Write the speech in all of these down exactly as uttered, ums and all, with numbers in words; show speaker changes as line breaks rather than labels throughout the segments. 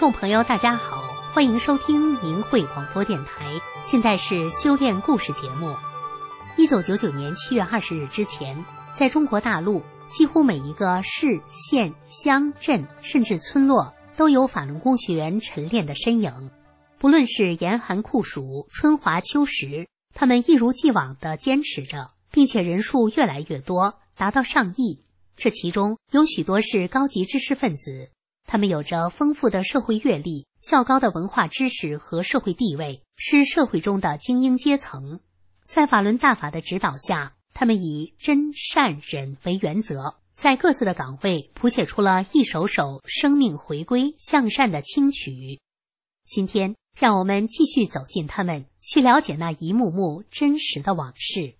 众朋友大家好，欢迎收听明慧广播电台，现在是修炼故事节目。一九九九年七月二十日之前，在中国大陆几乎每一个市、县、乡、镇甚至村落都有法轮功学员晨练的身影。不论是严寒酷暑、春华秋实，他们一如既往地坚持着，并且人数越来越多，达到上亿。这其中有许多是高级知识分子，他们有着丰富的社会阅历、较高的文化知识和社会地位，是社会中的精英阶层。在法轮大法的指导下，他们以真善忍为原则，在各自的岗位谱写出了一首首生命回归向善的轻曲。今天让我们继续走进他们，去了解那一幕幕真实的往事。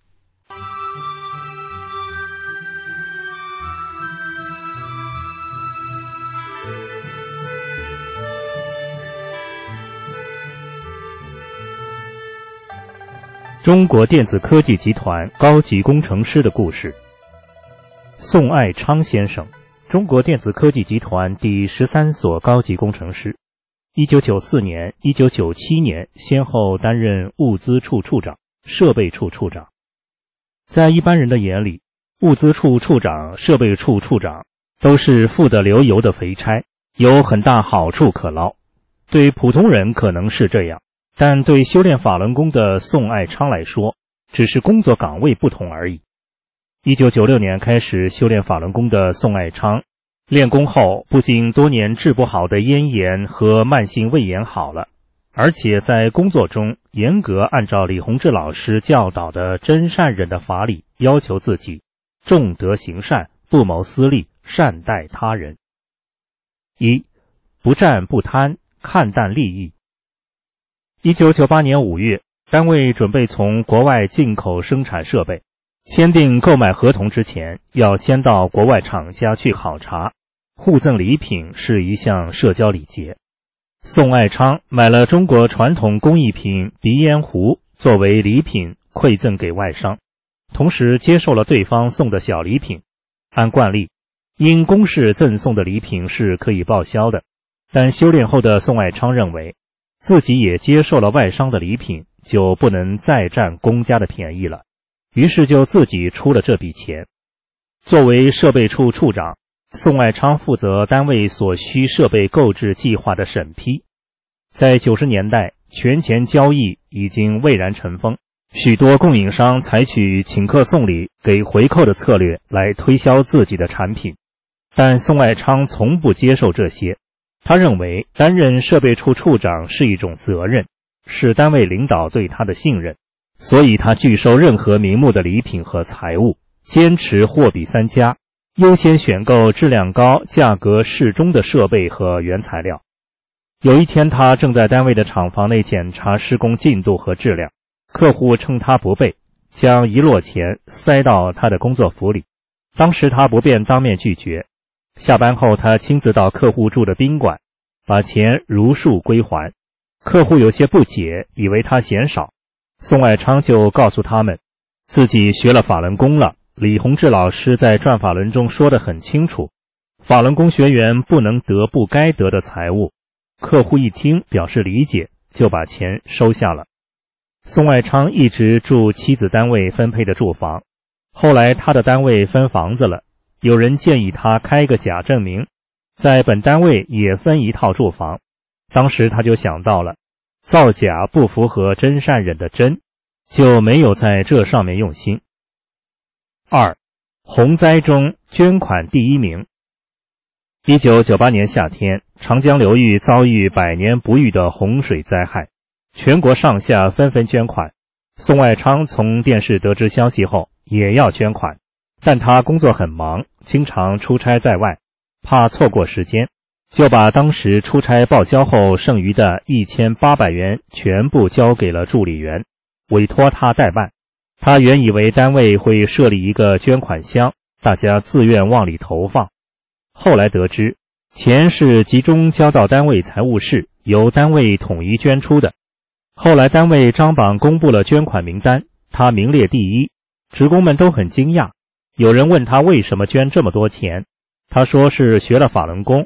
中国电子科技集团高级工程师的故事。宋爱昌先生，中国电子科技集团第十三所高级工程师，一九九四年、一九九七年先后担任物资处处长、设备处处长。在一般人的眼里，物资处处长、设备处处长都是富得流油的肥差，有很大好处可捞。对普通人可能是这样，但对修炼法轮功的宋爱昌来说，只是工作岗位不同而已。一九九六年开始修炼法轮功的宋爱昌，练功后不仅多年治不好的咽炎和慢性胃炎好了，而且在工作中严格按照李洪志老师教导的真善忍的法理，要求自己重德行善，不谋私利，善待他人。一、不占不贪，看淡利益。一九九八年五月，单位准备从国外进口生产设备，签订购买合同之前，要先到国外厂家去考察，互赠礼品是一项社交礼节。宋爱昌买了中国传统工艺品鼻烟壶作为礼品馈赠给外商，同时接受了对方送的小礼品。按惯例，因公事赠送的礼品是可以报销的，但修炼后的宋爱昌认为自己也接受了外商的礼品，就不能再占公家的便宜了，于是就自己出了这笔钱。作为设备处处长，宋爱昌负责单位所需设备购置计划的审批。在九十年代，权钱交易已经蔚然成风，许多供应商采取请客送礼、给回扣的策略来推销自己的产品，但宋爱昌从不接受这些。他认为担任设备处处长是一种责任，是单位领导对他的信任，所以他拒收任何名目的礼品和财物，坚持货比三家，优先选购质量高、价格适中的设备和原材料。有一天，他正在单位的厂房内检查施工进度和质量，客户趁他不备，将一摞钱塞到他的工作服里。当时他不便当面拒绝，下班后他亲自到客户住的宾馆，把钱如数归还。客户有些不解，以为他嫌少。宋爱昌就告诉他们，自己学了法轮功了，李洪志老师在转法轮中说得很清楚，法轮功学员不能得不该得的财物。客户一听表示理解，就把钱收下了。宋爱昌一直住妻子单位分配的住房，后来他的单位分房子了，有人建议他开个假证明，在本单位也分一套住房。当时他就想到了造假不符合真善忍的真，就没有在这上面用心。二、洪灾中捐款第一名。一九九八年夏天，长江流域遭遇百年不遇的洪水灾害，全国上下纷纷捐款。宋爱昌从电视得知消息后也要捐款，但他工作很忙，经常出差在外，怕错过时间，就把当时出差报销后剩余的一千八百元全部交给了助理员，委托他代办。他原以为单位会设立一个捐款箱，大家自愿往里投放。后来得知，钱是集中交到单位财务室，由单位统一捐出的。后来单位张榜公布了捐款名单，他名列第一，职工们都很惊讶。有人问他为什么捐这么多钱，他说是学了法轮功，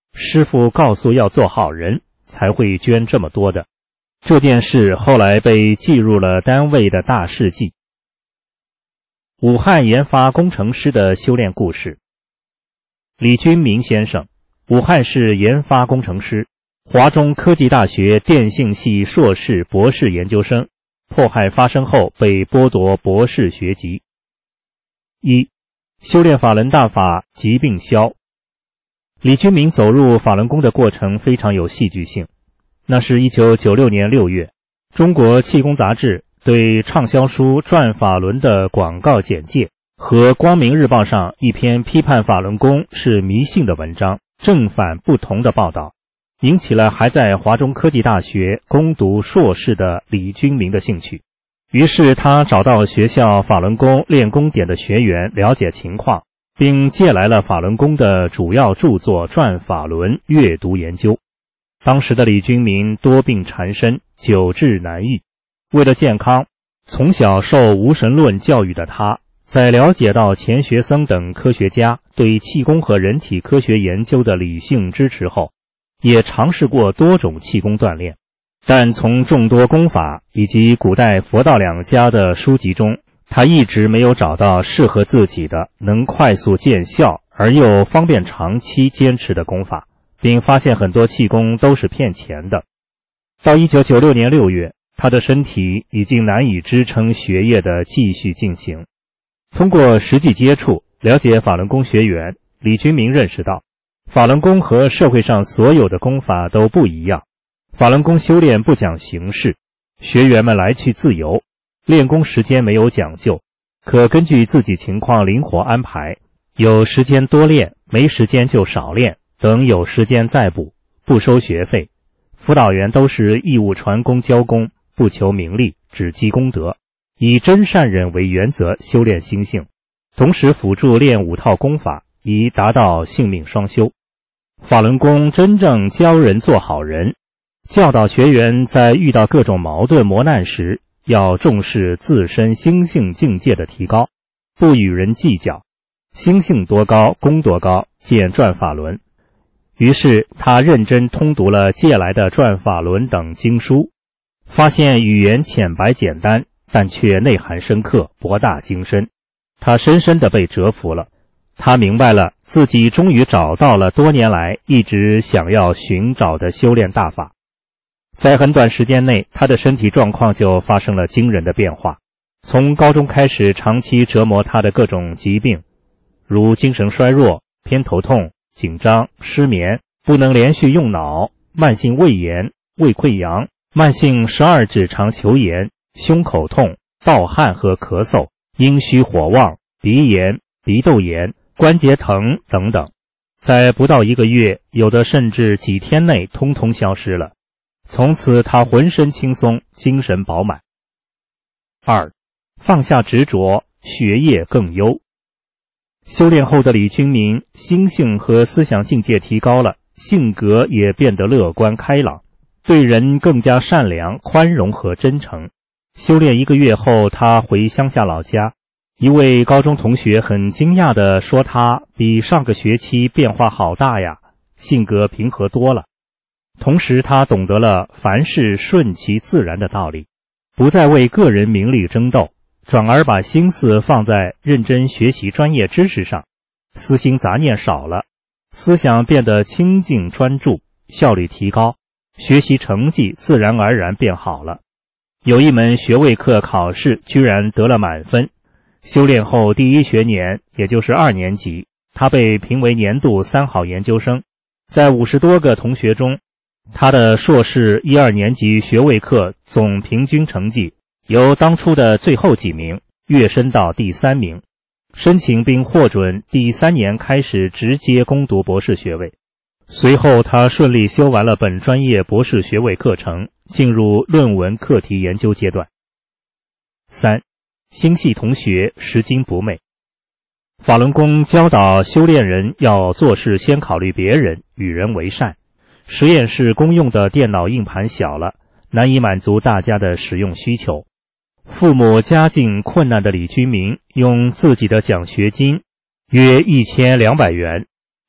师父告诉要做好人，才会捐这么多的。这件事后来被记入了单位的大事记。武汉研发工程师的修炼故事。李君明先生，武汉市研发工程师，华中科技大学电信系硕士、博士研究生，迫害发生后被剥夺博士学籍。一、修炼法轮大法疾病消。李君明走入法轮功的过程非常有戏剧性。那是一九九六年六月，中国气功杂志对畅销书《转法轮》的广告简介和光明日报上一篇批判法轮功是迷信的文章，正反不同的报道，引起了还在华中科技大学攻读硕士的李君明的兴趣。于是他找到学校法轮功练功点的学员了解情况，并借来了法轮功的主要著作《转法轮》阅读研究。当时的李君明多病缠身，久治难愈。为了健康，从小受无神论教育的他，在了解到钱学森等科学家对气功和人体科学研究的理性支持后，也尝试过多种气功锻炼。但从众多功法以及古代佛道两家的书籍中，他一直没有找到适合自己的能快速见效而又方便长期坚持的功法，并发现很多气功都是骗钱的。到一九九六年六月，他的身体已经难以支撑学业的继续进行。通过实际接触，了解法轮功学员，李君明认识到，法轮功和社会上所有的功法都不一样。法轮功修炼不讲形式，学员们来去自由，练功时间没有讲究，可根据自己情况灵活安排，有时间多练，没时间就少练，等有时间再补，不收学费。辅导员都是义务传功教功，不求名利，只积功德，以真善忍为原则修炼心性，同时辅助练五套功法，以达到性命双修。法轮功真正教人做好人，教导学员在遇到各种矛盾磨难时，要重视自身心性境界的提高，不与人计较，心性多高，功多高，见转法轮。于是他认真通读了借来的《转法轮》等经书，发现语言浅白简单，但却内涵深刻，博大精深。他深深地被折服了。他明白了自己终于找到了多年来一直想要寻找的修炼大法。在很短时间内，他的身体状况就发生了惊人的变化。从高中开始，长期折磨他的各种疾病，如精神衰弱、偏头痛、紧张、失眠、不能连续用脑、慢性胃炎、胃溃疡、慢性十二指肠球炎、胸口痛、盗汗和咳嗽、阴虚火旺、鼻炎、鼻窦炎、关节疼等等，在不到一个月，有的甚至几天内通通消失了。从此他浑身轻松，精神饱满。二、放下执着，学业更优。修炼后的李君明心性和思想境界提高了，性格也变得乐观开朗，对人更加善良、宽容和真诚。修炼一个月后，他回乡下老家，一位高中同学很惊讶地说，他比上个学期变化好大呀，性格平和多了。同时他懂得了凡事顺其自然的道理，不再为个人名利争斗，转而把心思放在认真学习专业知识上，私心杂念少了，思想变得清净专注，效率提高，学习成绩自然而然变好了。有一门学位课考试居然得了满分。修炼后第一学年，也就是二年级，他被评为年度三好研究生。在五十多个同学中，他的硕士一二年级学位课总平均成绩由当初的最后几名跃升到第三名，申请并获准第三年开始直接攻读博士学位。随后他顺利修完了本专业博士学位课程，进入论文课题研究阶段。三、心系同学，拾金不昧。法轮功教导修炼人要做事先考虑别人，与人为善。实验室公用的电脑硬盘小了，难以满足大家的使用需求。父母家境困难的李君明用自己的奖学金约一千两百元，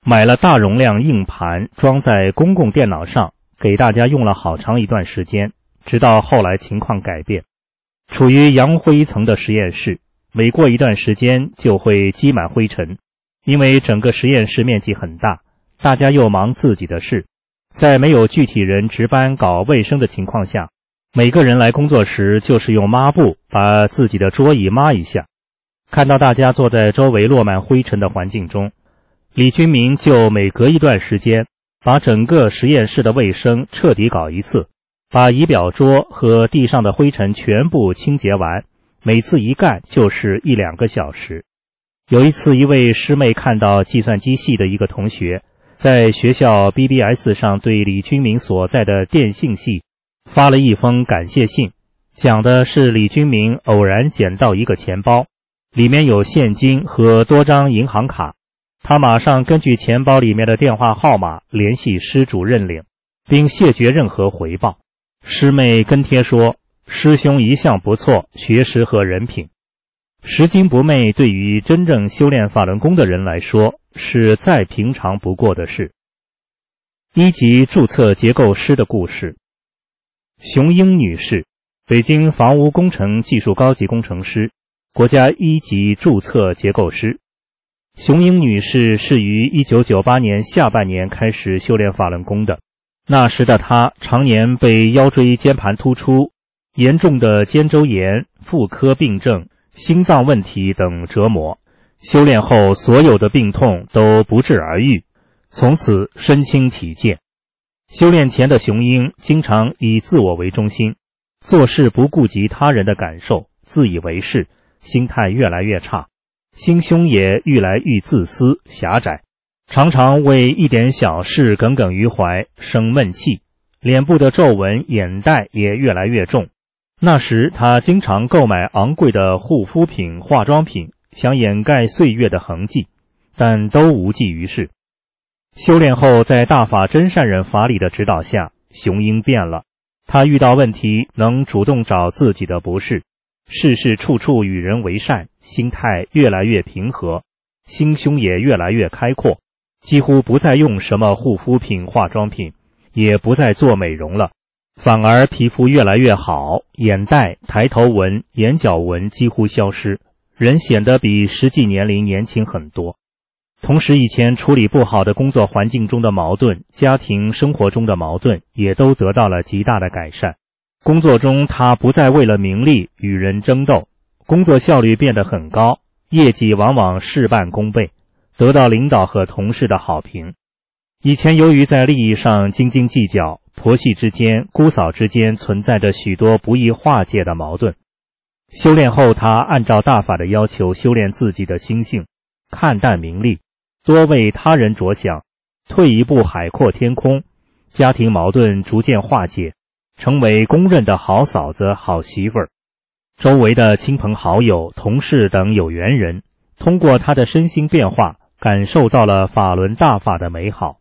买了大容量硬盘装在公共电脑上，给大家用了好长一段时间，直到后来情况改变。处于扬灰层的实验室，每过一段时间就会积满灰尘，因为整个实验室面积很大，大家又忙自己的事，在没有具体人值班搞卫生的情况下，每个人来工作时就是用抹布把自己的桌椅抹一下。看到大家坐在周围落满灰尘的环境中，李军民就每隔一段时间把整个实验室的卫生彻底搞一次，把仪表桌和地上的灰尘全部清洁完，每次一干就是一两个小时。有一次，一位师妹看到计算机系的一个同学在学校 B B S 上对李军民所在的电信系发了一封感谢信，讲的是李军民偶然捡到一个钱包，里面有现金和多张银行卡，他马上根据钱包里面的电话号码联系失主认领，并谢绝任何回报。师妹跟帖说，师兄一向不错，学识和人品。拾金不昧对于真正修炼法轮功的人来说是再平常不过的事。一级注册结构师的故事。熊英女士，北京房屋工程技术高级工程师，国家一级注册结构师。熊英女士是于一九九八年下半年开始修炼法轮功的，那时的她常年被腰椎间盘突出、严重的肩周炎、妇科病症、心脏问题等折磨，修炼后所有的病痛都不治而愈，从此身轻体健。修炼前的熊英经常以自我为中心，做事不顾及他人的感受，自以为是，心态越来越差，心胸也愈来愈自私狭窄，常常为一点小事耿耿于怀，生闷气，脸部的皱纹眼袋也越来越重。那时他经常购买昂贵的护肤品化妆品，想掩盖岁月的痕迹，但都无济于事。修炼后，在大法真善忍法理的指导下，熊英变了，他遇到问题能主动找自己的不是，事事处处与人为善，心态越来越平和，心胸也越来越开阔，几乎不再用什么护肤品化妆品，也不再做美容了，反而皮肤越来越好，眼袋、抬头纹、眼角纹几乎消失，人显得比实际年龄年轻很多。同时，以前处理不好的工作环境中的矛盾、家庭生活中的矛盾也都得到了极大的改善。工作中他不再为了名利与人争斗，工作效率变得很高，业绩往往事半功倍，得到领导和同事的好评。以前由于在利益上斤斤计较，婆媳之间、姑嫂之间存在着许多不易化解的矛盾。修炼后，他按照大法的要求修炼自己的心性，看淡名利，多为他人着想，退一步海阔天空，家庭矛盾逐渐化解，成为公认的好嫂子、好媳妇儿。周围的亲朋好友、同事等有缘人，通过他的身心变化，感受到了法轮大法的美好。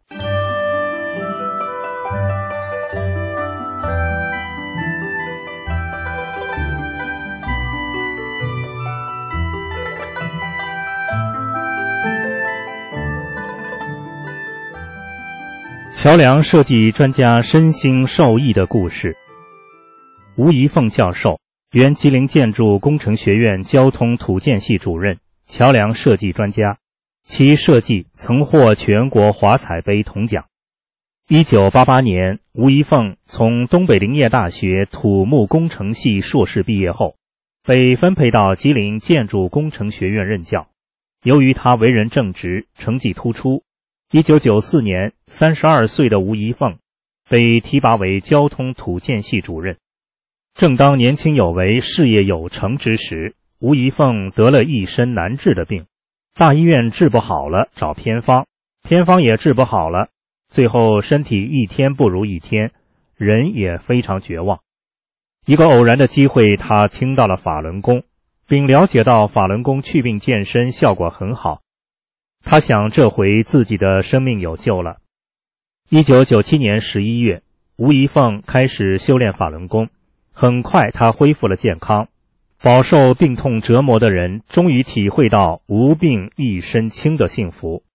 桥梁设计专家身心受益的故事。吴怡凤教授，原吉林建筑工程学院交通土建系主任，桥梁设计专家，其设计曾获全国华彩杯铜奖。一九八八年，吴怡凤从东北林业大学土木工程系硕士毕业后，被分配到吉林建筑工程学院任教。由于他为人正直，成绩突出，一九九四年，三十二岁的吴怡凤被提拔为交通土建系主任。正当年轻有为、事业有成之时，吴怡凤得了一身难治的病，大医院治不好了，找偏方，偏方也治不好了，最后身体一天不如一天，人也非常绝望。一个偶然的机会，他听到了法轮功，并了解到法轮功祛病健身效果很好。他想这回自己的生命有救了。一九九七年十一月，吴怡凤开始修炼法轮功，很快他恢复了健康。饱受病痛折磨的人终于体会到无病一身轻的幸福。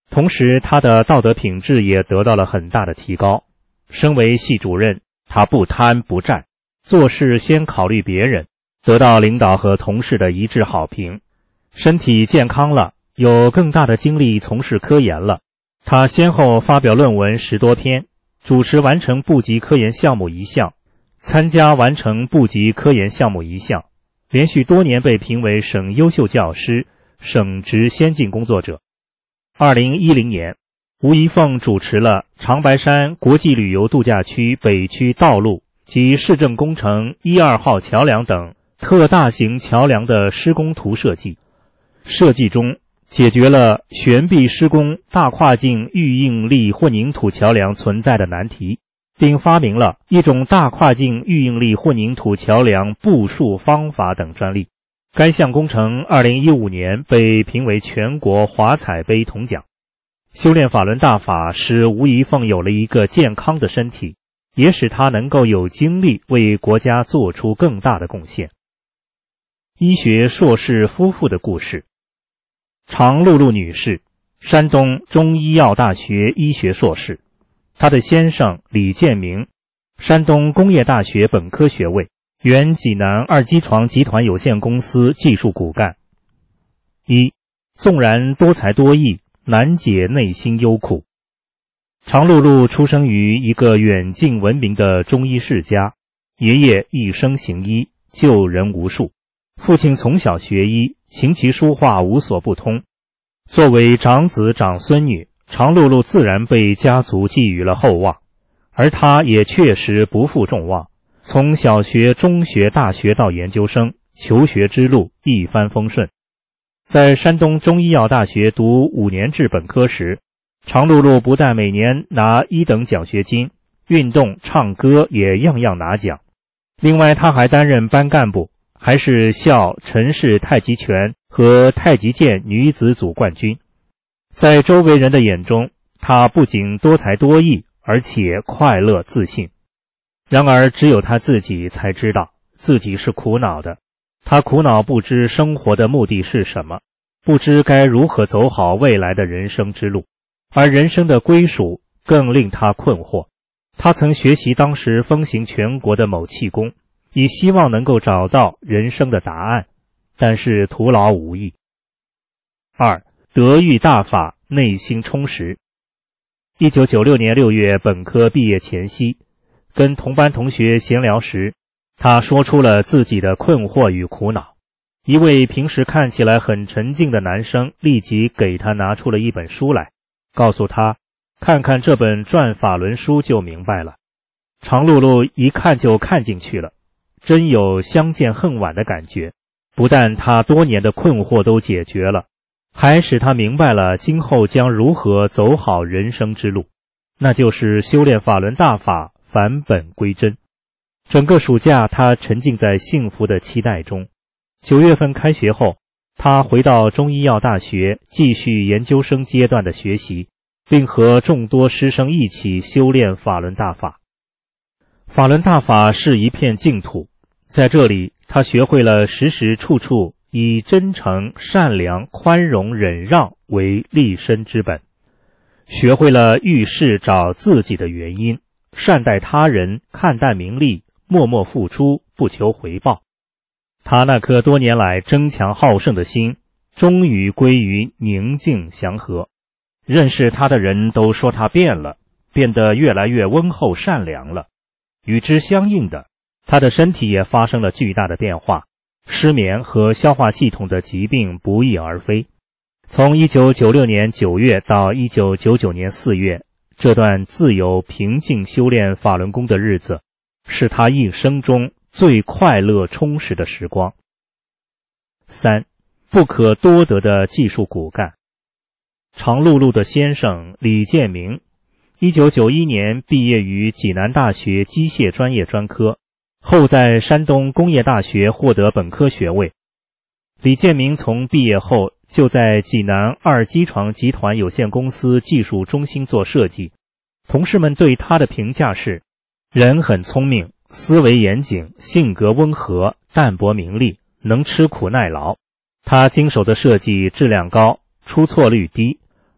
同时他的道德品质也得到了很大的提高。身为系主任，他不贪不占，做事先考虑别人，得到领导和同事的一致好评。身体健康了，有更大的精力从事科研了。他先后发表论文十多篇，主持完成部级科研项目一项，参加完成部级科研项目一项，连续多年被评为省优秀教师、省直先进工作者。二零一零年，吴仪凤主持了长白山国际旅游度假区北区道路及市政工程一二号桥梁等特大型桥梁的施工图设计，设计中解决了悬臂施工大跨境预应力混凝土桥梁存在的难题，并发明了一种大跨境预应力混凝土桥梁步数方法等专利。该项工程二零一五年被评为全国华彩杯铜奖。修炼法轮大法使吴仪凤有了一个健康的身体，也使他能够有精力为国家做出更大的贡献。医学硕士夫妇的故事。常露露女士，山东中医药大学医学硕士，她的先生李建明，山东工业大学本科学位，原济南二机床集团有限公司技术骨干。一，纵然多才多艺，难解内心忧苦。常露露出生于一个远近闻名的中医世家，爷爷一生行医，救人无数，父亲从小学医，琴棋书画无所不通。作为长子长孙女，常露露自然被家族寄予了厚望，而她也确实不负众望，从小学、中学、大学到研究生，求学之路一帆风顺。在山东中医药大学读五年制本科时，常露露不但每年拿一等奖学金，运动、唱歌也样样拿奖。另外，她还担任班干部，还是校陈氏太极拳和太极剑女子组冠军。在周围人的眼中，她不仅多才多艺，而且快乐自信。然而，只有她自己才知道自己是苦恼的。她苦恼不知生活的目的是什么，不知该如何走好未来的人生之路，而人生的归属更令她困惑。她曾学习当时风行全国的某气功，以希望能够找到人生的答案，但是徒劳无益。二，得遇大法，内心充实。一九九六年六月本科毕业前夕，跟同班同学闲聊时，他说出了自己的困惑与苦恼。一位平时看起来很沉静的男生立即给他拿出了一本书来，告诉他看看这本转法轮书就明白了。常露露一看就看进去了，真有相见恨晚的感觉。不但他多年的困惑都解决了，还使他明白了今后将如何走好人生之路，那就是修炼法轮大法，返本归真。整个暑假他沉浸在幸福的期待中。九月份开学后，他回到中医药大学继续研究生阶段的学习，并和众多师生一起修炼法轮大法。法轮大法是一片净土，在这里他学会了时时处处以真诚、善良、宽容、忍让为立身之本，学会了遇事找自己的原因，善待他人，看淡名利，默默付出，不求回报。他那颗多年来争强好胜的心，终于归于宁静祥和。认识他的人都说他变了，变得越来越温厚善良了。与之相应的，他的身体也发生了巨大的变化，失眠和消化系统的疾病不翼而飞。从一九九六年九月到一九九九年四月，这段自由平静修炼法轮功的日子，是他一生中最快乐充实的时光。三，不可多得的技术骨干。常露露的先生李建明，一九九一年毕业于济南大学机械专业专科，后在山东工业大学获得本科学位。李建明从毕业后就在济南二机床集团有限公司技术中心做设计，同事们对他的评价是：人很聪明，思维严谨，性格温和，淡泊名利，能吃苦耐劳。他经手的设计质量高，出错率低，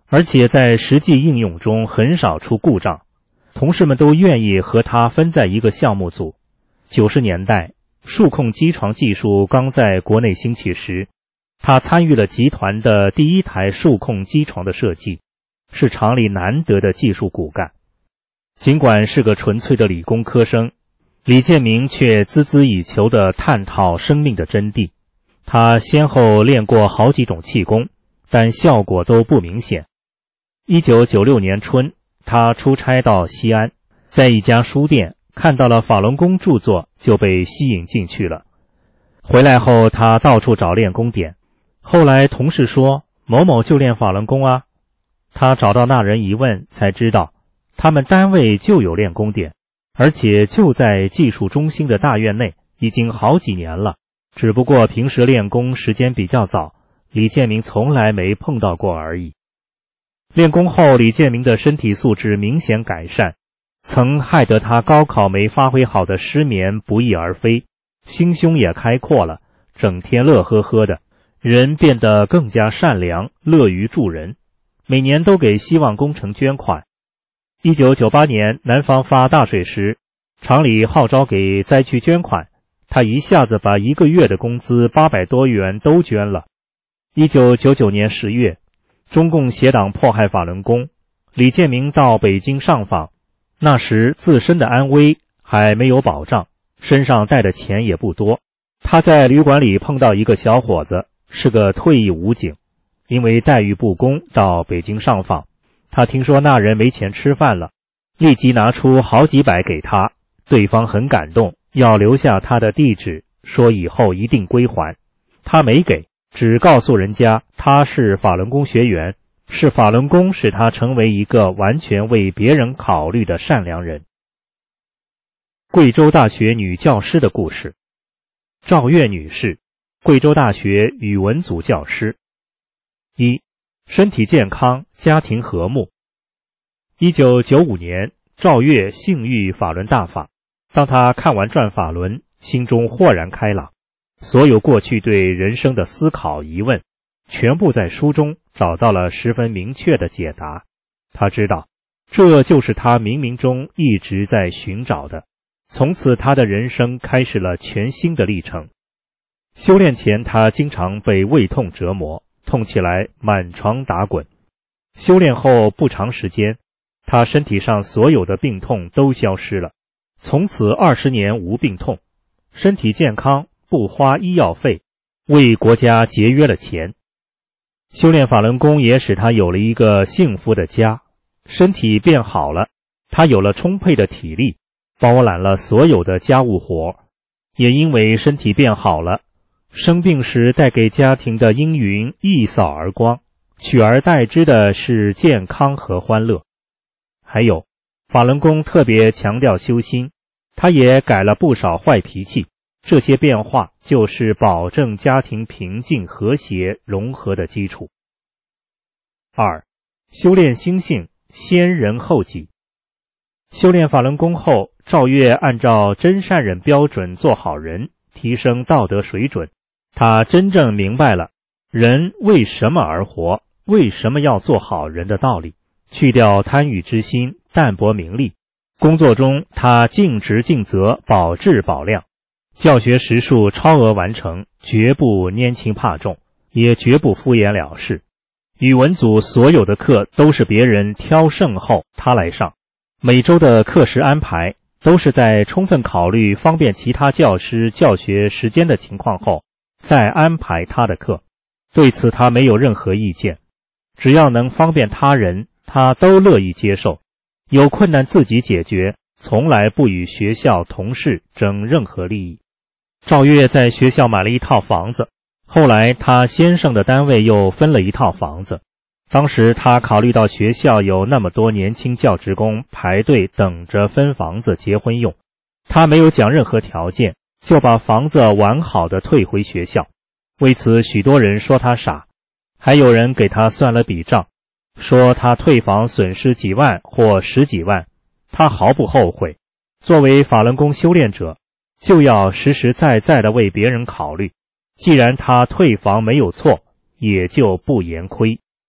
而且在实际应用中很少出故障，同事们都愿意和他分在一个项目组。九十年代，数控机床技术刚在国内兴起时，他参与了集团的第一台数控机床的设计，是厂里难得的技术骨干。尽管是个纯粹的理工科生，李建明却孜孜以求地探讨生命的真谛。他先后练过好几种气功，但效果都不明显。一九九六年春，他出差到西安，在一家书店看到了法轮功著作，就被吸引进去了。回来后，他到处找练功点。后来同事说某某就练法轮功啊，他找到那人一问，才知道他们单位就有练功点，而且就在技术中心的大院内，已经好几年了。只不过平时练功时间比较早，李建明从来没碰到过而已。练功后，李建明的身体素质明显改善，曾害得他高考没发挥好的失眠不翼而飞，心胸也开阔了，整天乐呵呵的，人变得更加善良，乐于助人，每年都给希望工程捐款。一九九八年南方发大水时，厂里号召给灾区捐款，他一下子把一个月的工资八百多元都捐了。一九九九年十月，中共邪党迫害法轮功，李建明到北京上访，那时自身的安危还没有保障，身上带的钱也不多。他在旅馆里碰到一个小伙子，是个退役武警，因为待遇不公到北京上访。他听说那人没钱吃饭了，立即拿出好几百给他，对方很感动，要留下他的地址，说以后一定归还。他没给，只告诉人家他是法轮功学员，是法轮功使他成为一个完全为别人考虑的善良人。贵州大学女教师的故事。赵月女士，贵州大学语文组教师。一、身体健康，家庭和睦。一九九五年，赵月幸遇法轮大法，当她看完转法轮，心中豁然开朗，所有过去对人生的思考疑问，全部在书中找到了十分明确的解答。她知道，这就是她冥冥中一直在寻找的。从此她的人生开始了全新的历程。修炼前，她经常被胃痛折磨，痛起来满床打滚。修炼后不长时间，她身体上所有的病痛都消失了，从此二十年无病痛，身体健康，不花医药费，为国家节约了钱。修炼法轮功也使她有了一个幸福的家，身体变好了，她有了充沛的体力，包揽了所有的家务活。也因为身体变好了，生病时带给家庭的阴云一扫而光，取而代之的是健康和欢乐。还有，法轮功特别强调修心，他也改了不少坏脾气，这些变化就是保证家庭平静和谐融合的基础。二、修炼心性，先人后己。修炼法轮功后，赵月按照真善忍标准做好人，提升道德水准。他真正明白了人为什么而活，为什么要做好人的道理，去掉贪欲之心，淡泊名利。工作中他尽职尽责，保质保量，教学时数超额完成，绝不拈轻怕重，也绝不敷衍了事。语文组所有的课都是别人挑剩后他来上，每周的课时安排都是在充分考虑方便其他教师教学时间的情况后再安排他的课，对此他没有任何意见，只要能方便他人，他都乐意接受，有困难自己解决，从来不与学校同事争任何利益。赵月在学校买了一套房子，后来他先生的单位又分了一套房子。当时他考虑到学校有那么多年轻教职工排队等着分房子结婚用，他没有讲任何条件，就把房子完好的退回学校。为此许多人说他傻，还有人给他算了笔账，说他退房损失几万或十几万。他毫不后悔，作为法轮功修炼者，就要实实在在地为别人考虑，既然他退房没有错，也就不言亏。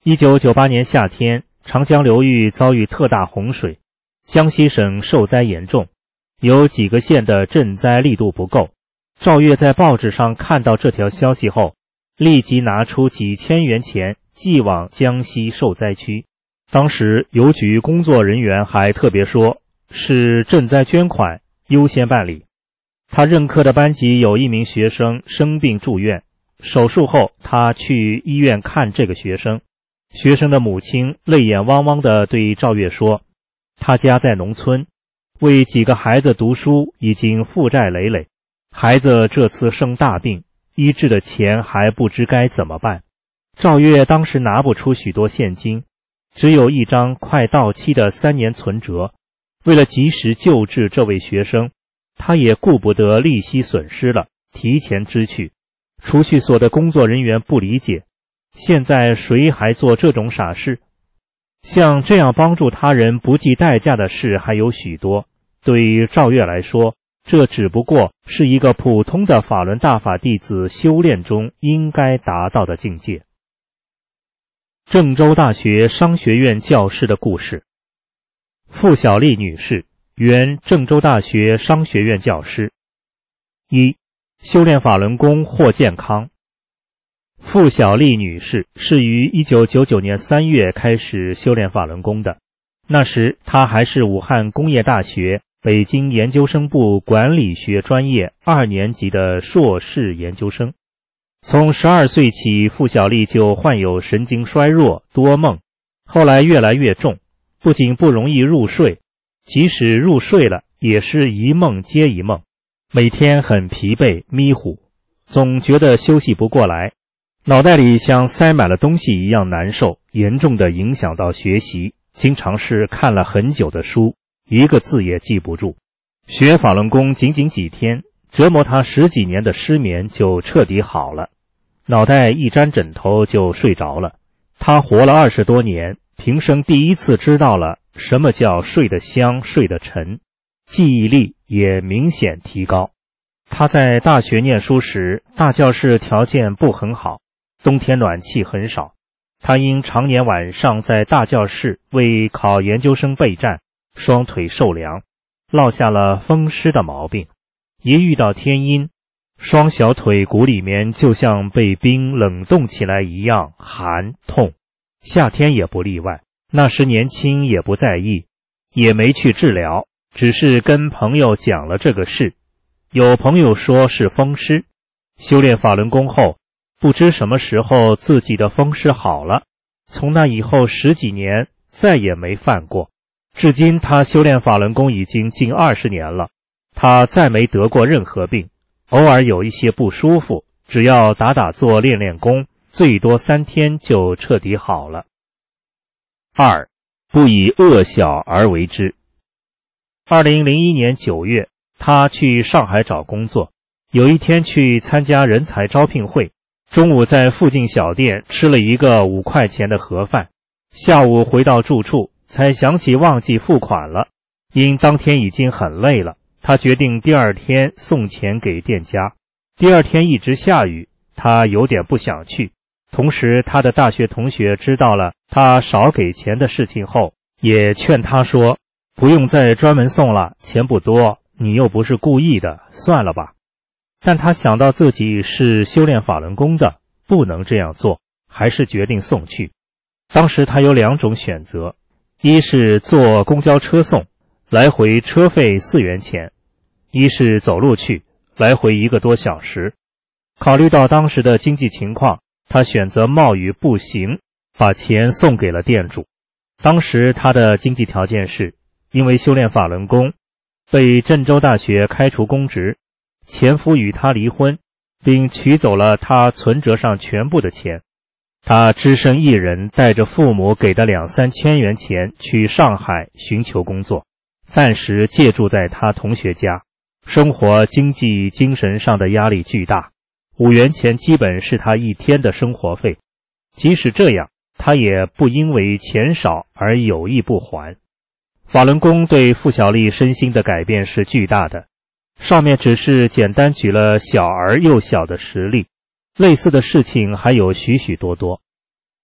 一九九八年夏天，长江流域遭遇特大洪水，江西省受灾严重，有几个县的赈灾力度不够。赵月在报纸上看到这条消息后，立即拿出几千元钱寄往江西受灾区。当时邮局工作人员还特别说，是赈灾捐款，优先办理。他任课的班级有一名学生生病住院，手术后他去医院看这个学生，学生的母亲泪眼汪汪地对赵月说，他家在农村，为几个孩子读书已经负债累累，孩子这次生大病，医治的钱还不知该怎么办。赵月当时拿不出许多现金，只有一张快到期的三年存折，为了及时救治这位学生，他也顾不得利息损失了，提前支去。储蓄所的工作人员不理解，现在谁还做这种傻事？像这样帮助他人不计代价的事还有许多，对于赵月来说，这只不过是一个普通的法轮大法弟子修炼中应该达到的境界。郑州大学商学院教师的故事。傅小丽女士，原郑州大学商学院教师。一、修炼法轮功获健康。傅小丽女士是于一九九九年三月开始修炼法轮功的，那时她还是武汉工业大学北京研究生部管理学专业二年级的硕士研究生。从十二岁起，傅小丽就患有神经衰弱、多梦，后来越来越重，不仅不容易入睡，即使入睡了，也是一梦接一梦，每天很疲惫、迷糊，总觉得休息不过来，脑袋里像塞满了东西一样难受，严重地影响到学习，经常是看了很久的书，一个字也记不住。学法轮功仅仅几天，折磨他十几年的失眠就彻底好了，脑袋一沾枕头就睡着了。他活了二十多年，平生第一次知道了什么叫睡得香、睡得沉，记忆力也明显提高。他在大学念书时，大教室条件不很好，冬天暖气很少，他因常年晚上在大教室为考研究生备战，双腿受凉，落下了风湿的毛病。一遇到天阴，双小腿骨里面就像被冰冷冻起来一样寒痛，夏天也不例外。那时年轻也不在意，也没去治疗，只是跟朋友讲了这个事。有朋友说是风湿，修炼法轮功后，不知什么时候自己的风湿好了，从那以后十几年再也没犯过。至今他修炼法轮功已经近二十年了，他再没得过任何病，偶尔有一些不舒服，只要打打坐练练功，最多三天就彻底好了。二、不以恶小而为之。二零零一年九月，他去上海找工作，有一天去参加人才招聘会，中午在附近小店吃了一个五块钱的盒饭，下午回到住处才想起忘记付款了，因当天已经很累了，他决定第二天送钱给店家。第二天一直下雨，他有点不想去。同时他的大学同学知道了他少给钱的事情后，也劝他说，不用再专门送了，钱不多，你又不是故意的，算了吧。但他想到自己是修炼法轮功的，不能这样做，还是决定送去。当时他有两种选择，一是坐公交车送，来回车费四元钱，一是走路去，来回一个多小时。考虑到当时的经济情况，他选择冒雨步行，把钱送给了店主。当时他的经济条件是，因为修炼法轮功，被郑州大学开除公职，前夫与他离婚，并取走了他存折上全部的钱。他只身一人带着父母给的两三千元钱去上海寻求工作，暂时借住在他同学家，生活经济精神上的压力巨大，五元钱基本是他一天的生活费。即使这样，他也不因为钱少而有意不还。法轮功对傅小丽身心的改变是巨大的，上面只是简单举了小而又小的实例，类似的事情还有许许多多。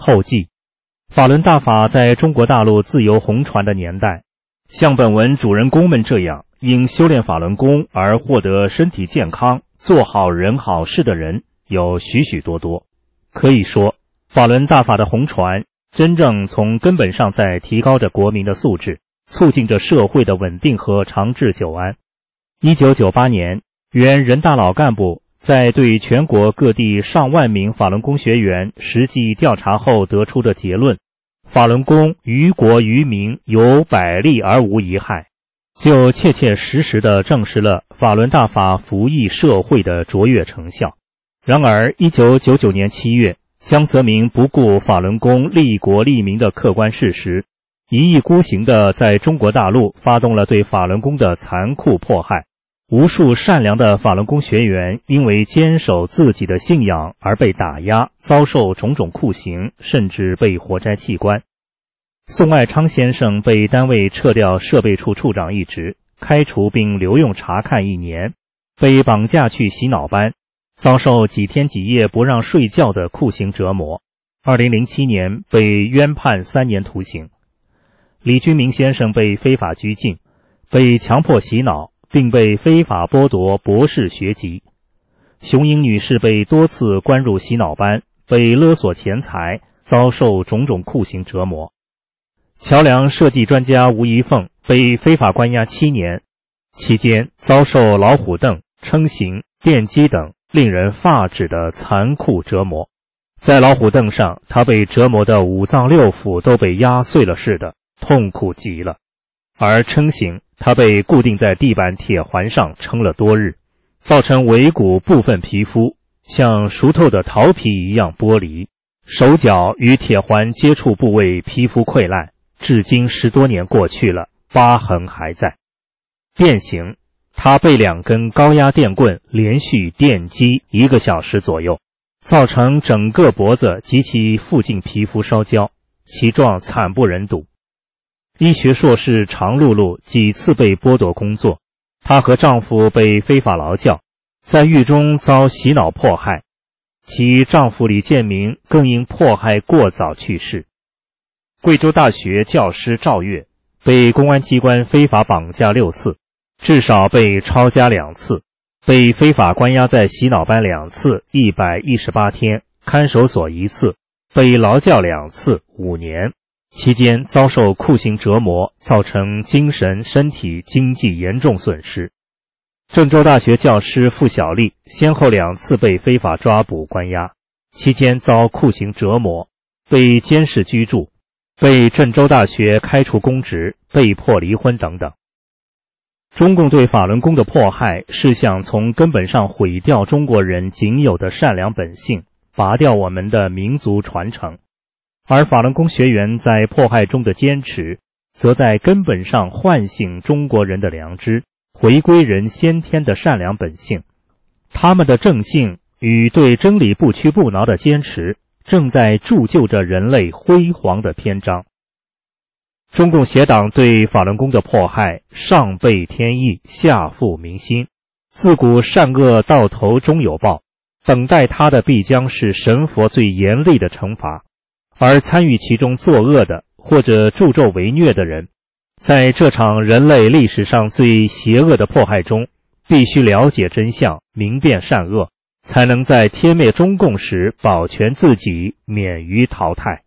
后记：法轮大法在中国大陆自由弘传的年代，像本文主人公们这样因修炼法轮功而获得身体健康、做好人好事的人有许许多多。可以说，法轮大法的弘传真正从根本上在提高着国民的素质，促进着社会的稳定和长治久安。一九九八年，原人大老干部在对全国各地上万名法轮功学员实际调查后得出的结论：法轮功于国于民有百利而无一害，就切切实实地证实了法轮大法服役社会的卓越成效。然而一九九九年七月，江泽民不顾法轮功利国利民的客观事实，一意孤行地在中国大陆发动了对法轮功的残酷迫害。无数善良的法轮功学员因为坚守自己的信仰而被打压，遭受种种酷刑，甚至被活摘器官。宋爱昌先生被单位撤掉设备处处长一职，开除并留用察看一年，被绑架去洗脑班，遭受几天几夜不让睡觉的酷刑折磨。二零零七年被冤判三年徒刑。李军明先生被非法拘禁，被强迫洗脑，并被非法剥夺博士学籍。熊英女士被多次关入洗脑班，被勒索钱财，遭受种种酷刑折磨。桥梁设计专家吴一凤被非法关押七年，期间遭受老虎凳、撑刑、电击等令人发指的残酷折磨。在老虎凳上，他被折磨的五脏六腑都被压碎了似的，痛苦极了。而撑刑，他被固定在地板铁环上撑了多日，造成尾骨部分皮肤像熟透的桃皮一样剥离，手脚与铁环接触部位皮肤溃烂，至今十多年过去了，疤痕还在。电刑，他被两根高压电棍连续电击一个小时左右，造成整个脖子及其附近皮肤烧焦，其状惨不忍睹。医学硕士常露露几次被剥夺工作，她和丈夫被非法劳教，在狱中遭洗脑迫害，其丈夫李建明更因迫害过早去世。贵州大学教师赵月被公安机关非法绑架六次，至少被抄家两次，被非法关押在洗脑班两次，一百一十八天，看守所一次，被劳教两次，五年。期间遭受酷刑折磨，造成精神、身体、经济严重损失。郑州大学教师付小丽先后两次被非法抓捕关押，期间遭酷刑折磨，被监视居住，被郑州大学开除公职，被迫离婚等等。中共对法轮功的迫害是想从根本上毁掉中国人仅有的善良本性，拔掉我们的民族传承。而法轮功学员在迫害中的坚持，则在根本上唤醒中国人的良知，回归人先天的善良本性。他们的正性与对真理不屈不挠的坚持，正在铸就着人类辉煌的篇章。中共邪党对法轮功的迫害，上背天意，下覆民心，自古善恶到头终有报，等待他的必将是神佛最严厉的惩罚。而参与其中作恶的或者助纣为虐的人，在这场人类历史上最邪恶的迫害中，必须了解真相，明辨善恶，才能在天灭中共时保全自己，免于淘汰。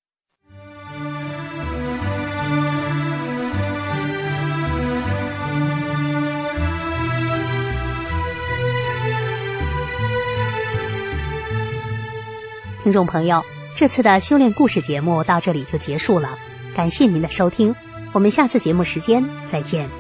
听众朋友，这次的修炼故事节目到这里就结束了，感谢您的收听，我们下次节目时间再见。